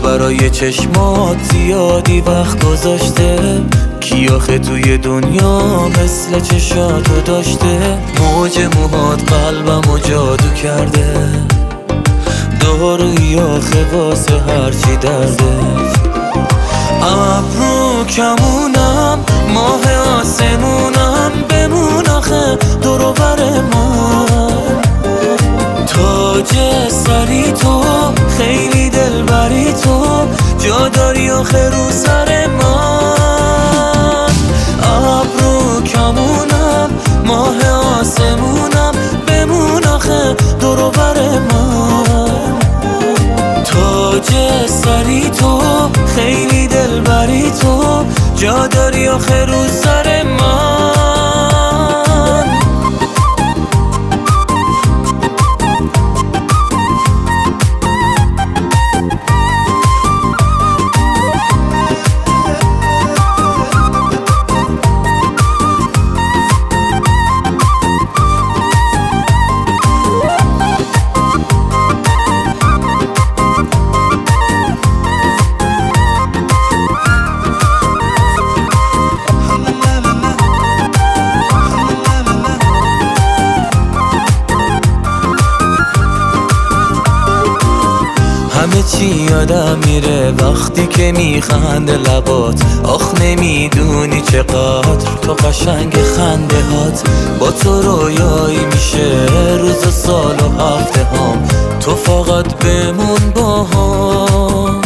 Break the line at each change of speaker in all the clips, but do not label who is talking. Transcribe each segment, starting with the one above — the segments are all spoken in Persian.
برای چشمات زیادی وقت گذاشته، کی آخه توی دنیا مثل چشاتو داشته؟ موج موهات قلبمو جادو کرده، داروی آخه واسه هرچی درده. ابرو کمونم، ماه آسمونم، بمون آخه دور و بر من. تاج سری تو، خیلی دلبری تو، جا داری آخه رو سر من. ابرو کمونم، ماه آسمونم، بمون آخه دور و بر من. تاج سری تو، خیلی دلبری تو، جا داری آخه رو سر من. همه چی یادم میره وقتی که میخنده لبات. آخ نمیدونی چقدر تو قشنگ خنده هات. با تو رویایی میشه روز و سال و هفته هام، تو فقط بمون با هم.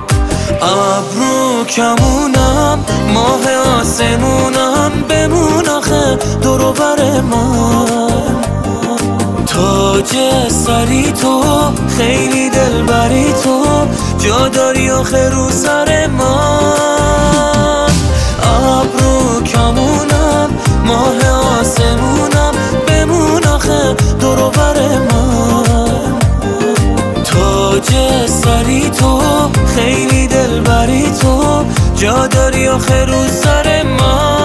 ابرو کمونم، ماه آسمونم، بمون آخه دور و بر من. تاج سری تو، خیلی دلبری تو، جا داری آخه رو سر من. ابرو کمونم، ماه آسمونم، بمون آخه دور و بر من. تاج سری تو، خیلی دلبری تو، جا داری آخه رو سر من.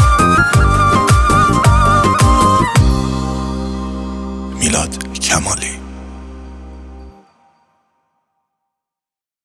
میلاد کمالی.